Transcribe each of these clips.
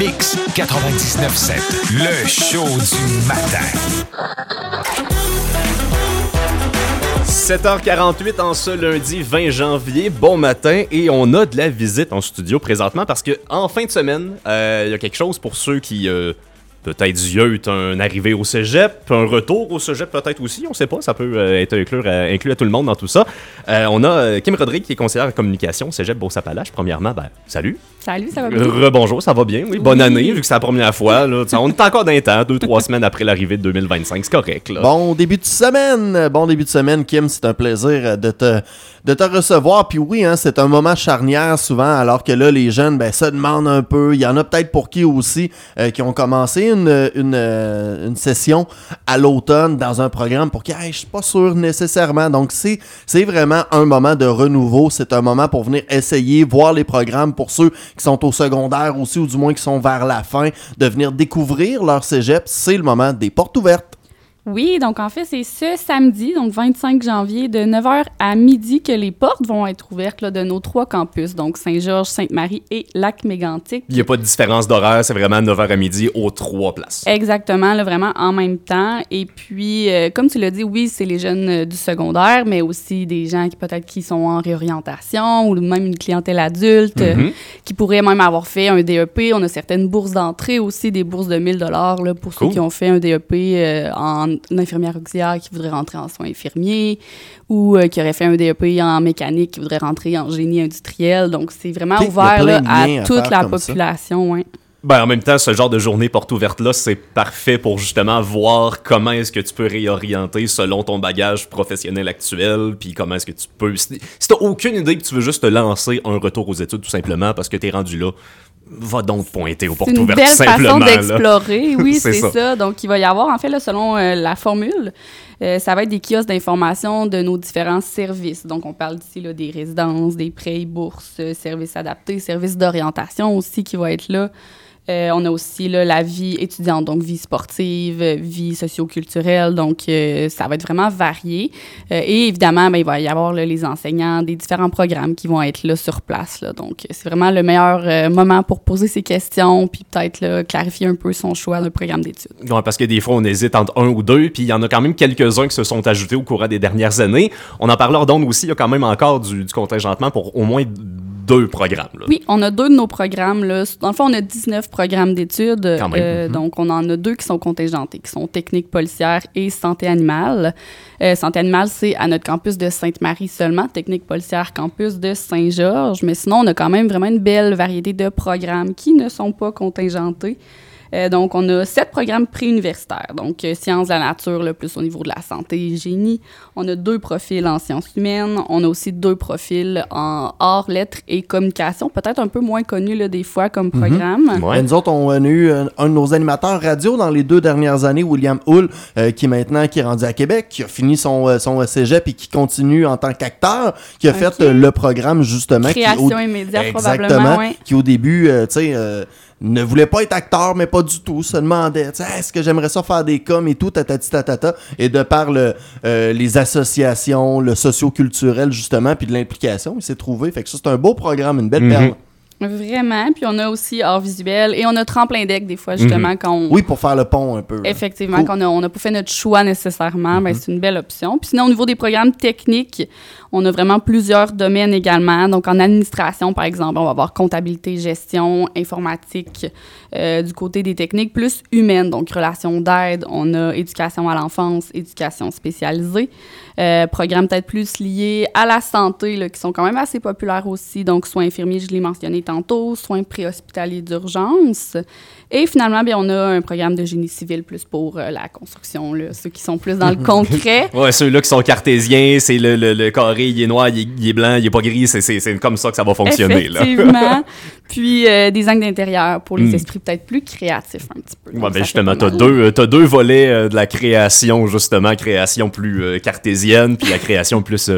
Mix 99.7, le show du matin. 7h48 en ce lundi 20 janvier, bon matin, et on a de la visite en studio présentement parce que en fin de semaine, il y a quelque chose pour ceux qui peut-être ziotent un arrivé au cégep, un retour au cégep peut-être aussi, on sait pas, ça peut être inclus à tout le monde dans tout ça. On a Kim Rodrigue qui est conseillère en communication au cégep Beauce-Appalaches. Premièrement, salut. Salut, ça va bien? Rebonjour, ça va bien, oui. Bonne année, vu que c'est la première fois. Là. On est encore d'un temps, 2-3 semaines après l'arrivée de 2025, c'est correct. Là. Bon début de semaine, Kim, c'est un plaisir de te recevoir. Puis oui, hein, c'est un moment charnière souvent, alors que là, les jeunes se demandent un peu. Il y en a peut-être pour qui aussi qui ont commencé une session à l'automne dans un programme pour qui, je suis pas sûr nécessairement. Donc, c'est vraiment un moment de renouveau. C'est un moment pour venir essayer, voir les programmes pour ceux qui sont au secondaire aussi, ou du moins qui sont vers la fin, de venir découvrir leur cégep. C'est le moment des portes ouvertes. Oui, donc en fait, c'est ce samedi, donc 25 janvier, de 9h à midi que les portes vont être ouvertes là, de nos 3 campus, donc Saint-Georges, Sainte-Marie et Lac-Mégantic. Il n'y a pas de différence d'horaire, c'est vraiment 9h à midi aux 3 places. Exactement, là, vraiment en même temps. Et puis, comme tu l'as dit, oui, c'est les jeunes du secondaire, mais aussi des gens qui sont en réorientation ou même une clientèle adulte qui pourraient même avoir fait un DEP. On a certaines bourses d'entrée aussi, des bourses de 1 000 $ pour ceux qui ont fait un DEP en infirmière auxiliaire qui voudrait rentrer en soins infirmiers ou qui aurait fait un DEP en mécanique qui voudrait rentrer en génie industriel. Donc, c'est vraiment ouvert là, à toute la population. Ouais. En même temps, ce genre de journée porte ouverte-là, c'est parfait pour justement voir comment est-ce que tu peux réorienter selon ton bagage professionnel actuel, puis comment est-ce que tu peux... Si t'as aucune idée que tu veux juste te lancer un retour aux études tout simplement parce que t'es rendu là, va donc pointer aux portes ouvertes simplement. C'est une belle façon d'explorer, oui, c'est ça. Donc, il va y avoir, en fait, là, selon la formule, ça va être des kiosques d'information de nos différents services. Donc, on parle ici là, des résidences, des prêts, bourses, services adaptés, services d'orientation aussi qui vont être là. On a aussi là, la vie étudiante, donc vie sportive, vie socio-culturelle, donc ça va être vraiment varié. Et évidemment, il va y avoir là, les enseignants des différents programmes qui vont être là sur place. Là. Donc, c'est vraiment le meilleur moment pour poser ses questions puis peut-être là, clarifier un peu son choix de programme d'études. Ouais, parce que des fois, on hésite entre un ou deux, puis il y en a quand même quelques-uns qui se sont ajoutés au courant des dernières années. On en parle hors d'onde aussi, il y a quand même encore du contingentement pour au moins 2 programmes. Là. Oui, on a 2 de nos programmes. Là. Dans le fond, on a 19 programmes d'études. Quand même. Donc, on en a 2 qui sont contingentés, qui sont technique policière et santé animale. Santé animale, c'est à notre campus de Sainte-Marie seulement. Technique policière, campus de Saint-Georges. Mais sinon, on a quand même vraiment une belle variété de programmes qui ne sont pas contingentés. Donc, on a 7 programmes préuniversitaires, donc sciences de la nature, là, plus au niveau de la santé et génie. On a 2 profils en sciences humaines. On a aussi 2 profils en arts, lettres et communication, peut-être un peu moins connus là, des fois comme programme. Ouais. Nous autres, on a eu un de nos animateurs radio dans les 2 dernières années, William Hull, qui est rendu à Québec, qui a fini son cégep et qui continue en tant qu'acteur, qui a fait le programme justement. Création et médias, probablement, ouais. Qui au début, ne voulait pas être acteur, mais pas du tout. Se demandait, est-ce que j'aimerais ça faire des coms et tout, tatata. Et de par les associations, le socio-culturel, justement, puis de l'implication, il s'est trouvé. Fait que ça, c'est un beau programme, une belle perle. Vraiment. Puis on a aussi art visuel et on a tremplin deck des fois, justement, quand on... Oui, pour faire le pont un peu. Effectivement, quand on n'a pas fait notre choix nécessairement, c'est une belle option. Puis sinon, au niveau des programmes techniques, on a vraiment plusieurs domaines également. Donc, en administration, par exemple, on va avoir comptabilité, gestion, informatique, du côté des techniques plus humaines, donc relations d'aide. On a éducation à l'enfance, éducation spécialisée. Programmes peut-être plus liés à la santé, là, qui sont quand même assez populaires aussi. Donc, soins infirmiers, je l'ai mentionné tantôt, soins préhospitaliers d'urgence. Et finalement, on a un programme de génie civil plus pour la construction, là, ceux qui sont plus dans le concret. Ouais, ceux-là qui sont cartésiens, c'est le carré, il est noir, il est blanc, il est pas gris, c'est comme ça que ça va fonctionner. Effectivement. Là. Puis des angles d'intérieur pour les esprits peut-être plus créatifs un petit peu. Ouais, justement, t'as deux volets de la création, justement, création plus cartésienne, puis la création plus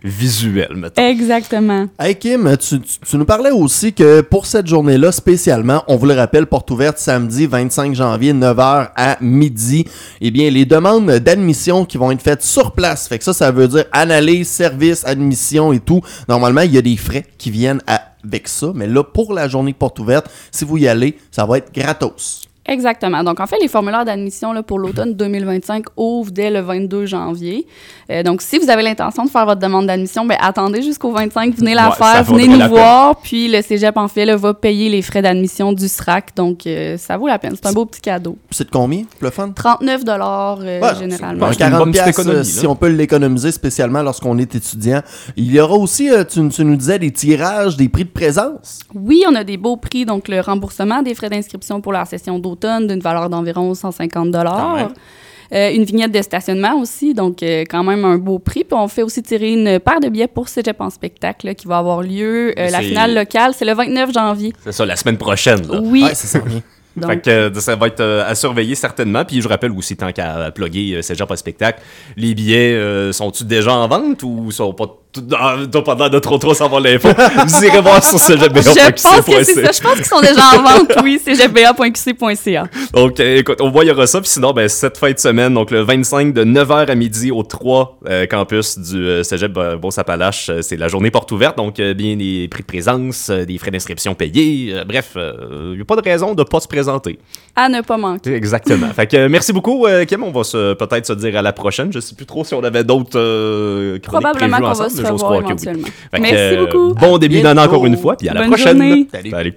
visuel, mettons. Exactement. Hey Kim, tu nous parlais aussi que pour cette journée-là, spécialement, on vous le rappelle, porte ouverte samedi 25 janvier, 9h à midi. Eh bien, les demandes d'admission qui vont être faites sur place. Fait que ça veut dire analyse, service, admission et tout. Normalement, il y a des frais qui viennent avec ça. Mais là, pour la journée porte ouverte, si vous y allez, ça va être gratos. Exactement. Donc, en fait, les formulaires d'admission là, pour l'automne 2025 ouvrent dès le 22 janvier. Donc, si vous avez l'intention de faire votre demande d'admission, ben attendez jusqu'au 25, venez la faire, venez nous voir. Puis, le cégep, en fait, là, va payer les frais d'admission du SRAC. Donc, ça vaut la peine. C'est un beau petit cadeau. C'est de combien, le fun? 39 généralement. C'est une bonne petite 40$, économie, si là. on peut l'économiser, spécialement lorsqu'on est étudiant. Il y aura aussi, tu nous disais, des tirages, des prix de présence. Oui, on a des beaux prix. Donc, le remboursement des frais d'inscription pour la session d'automne d'une valeur d'environ 150 $. Une vignette de stationnement aussi, donc quand même un beau prix. Puis on fait aussi tirer une paire de billets pour Cégep en spectacle là, qui va avoir lieu. La finale locale, c'est le 29 janvier. C'est ça, la semaine prochaine. Là. Oui. Ouais, c'est ça. Donc, Fait que ça va être à surveiller certainement. Puis je rappelle aussi, tant qu'à plugger Cégep en spectacle, les billets sont-ils déjà en vente ou sont pas... T'as pas l'air de trop savoir l'info. Vous irez voir sur cégepba.qc.ca. je pense que c'est ça. Je pense qu'ils sont déjà en vente, oui. cégepba.qc.ca. Donc, écoute, au moins, il y aura ça. Puis sinon, ben, cette fin de semaine, donc le 25 de 9h à midi aux 3 campus du Cégep Beauce-Appalaches, c'est la journée porte ouverte. Donc, bien des prix de présence, des frais d'inscription payés. Bref, il n'y a pas de raison de ne pas se présenter. À ne pas manquer. Exactement. Fait que merci beaucoup, Kim. On va peut-être se dire à la prochaine. Je sais plus trop si on avait d'autres Probablement qu'on va se revoir éventuellement. Merci beaucoup. Bon début d'année encore une fois. Puis à la Bonne prochaine. journée. Salut.